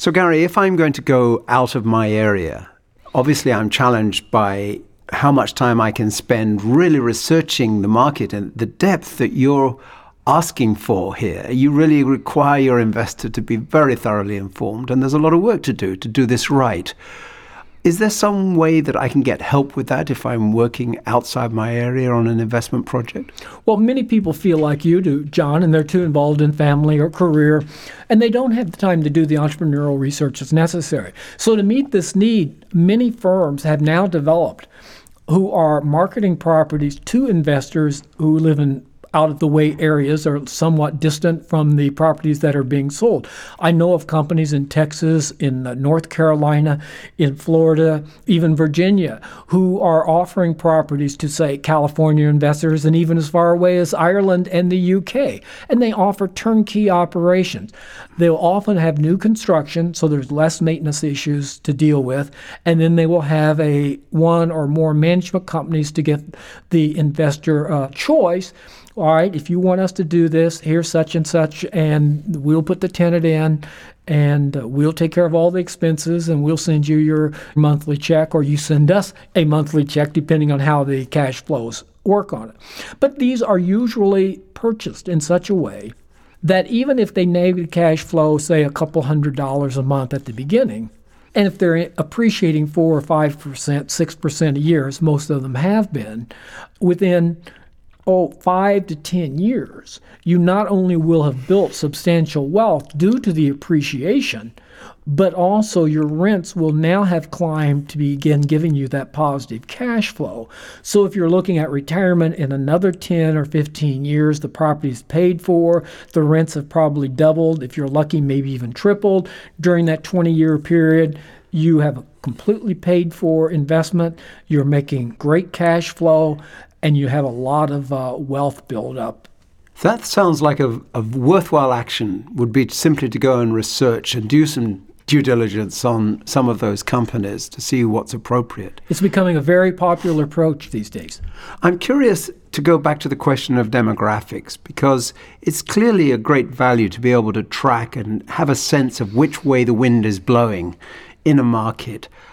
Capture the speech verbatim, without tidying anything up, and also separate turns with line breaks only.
So Gary, if I'm going to go out of my area, obviously I'm challenged by how much time I can spend really researching the market and the depth that you're asking for here. You really require your investor to be very thoroughly informed, and there's a lot of work to do to do this right. Is there some way that I can get help with that if I'm working outside my area on an investment project?
Well, many people feel like you do, John, and they're too involved in family or career, and they don't have the time to do the entrepreneurial research that's necessary. So to meet this need, many firms have now developed who are marketing properties to investors who live in out-of-the-way areas or somewhat distant from the properties that are being sold. I know of companies in Texas, in uh, North Carolina, in Florida, even Virginia, who are offering properties to, say, California investors and even as far away as Ireland and the U K. And they offer turnkey operations. They'll often have new construction, so there's less maintenance issues to deal with, and then they will have a one or more management companies to get the investor uh, choice. All right, if you want us to do this, here's such and such, and we'll put the tenant in, and uh, we'll take care of all the expenses, and we'll send you your monthly check, or you send us a monthly check, depending on how the cash flows work on it. But these are usually purchased in such a way that even if they negative cash flow, say, a couple hundred dollars a month at the beginning, and if they're appreciating four or five percent, six percent a year, as most of them have been, within oh, five to ten years, you not only will have built substantial wealth due to the appreciation, but also your rents will now have climbed to begin giving you that positive cash flow. So if you're looking at retirement in another ten or fifteen years, the property's paid for, the rents have probably doubled, if you're lucky, maybe even tripled. During that twenty-year period, you have a completely paid for investment, you're making great cash flow, and you have a lot of uh, wealth build up.
That sounds like a, a worthwhile action would be simply to go and research and do some due diligence on some of those companies to see what's appropriate.
It's becoming a very popular approach these days.
I'm curious to go back to the question of demographics, because it's clearly a great value to be able to track and have a sense of which way the wind is blowing in a market.